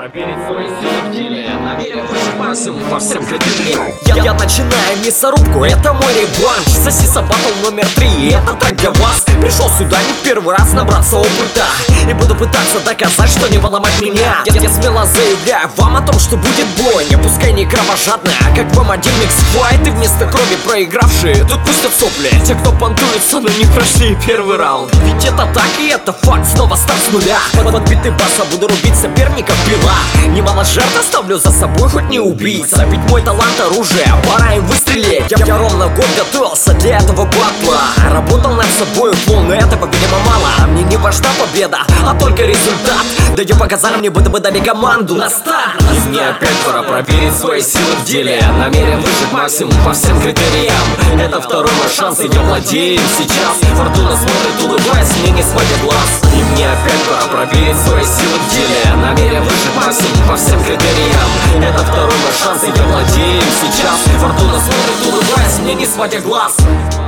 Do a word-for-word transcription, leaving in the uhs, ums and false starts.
проверить свои силы в деле. Я намерен выжить максимум по всем критериям. Я, я начинаю мясорубку, это мой реванш. Соси батл номер три, это так для вас. Пришел сюда не в первый раз набраться опыта и буду пытаться доказать, что не поломать меня. Я, я смело заявляю вам о том, что будет бой. Не пускай не кровожадная, а как вам один микс файт. И вместо крови проигравшие тут пустят сопли те, кто понтуется, но не прошли первый раунд. Ведь это так и это факт, снова старт с нуля. Под подбитый баса буду рубить соперников пила. Немало жертв оставлю за собой, хоть не убийца. Ведь мой талант оружие, пора им выстрелить. Я, я ровно год готовился для этого батла. Работал над собой полно, этого видимо мало. А мне не важна победа, а только результат. Даю показали мне, будто бы дали команду на старт. И мне опять пора проверить свои силы в деле. Я намерен выжить максимум по всем критериям. Это второй мой шанс, и я владею им сейчас. Фортуна смотрит, улыбаясь, мне не сводит глаз. И мне опять пора проверить свои силы в деле. Я намерен выжить максимум по всем критериям. Это второй мой шанс, и я владею им сейчас. Фортуна смотрит, улыбаясь, мне не сводя глаз.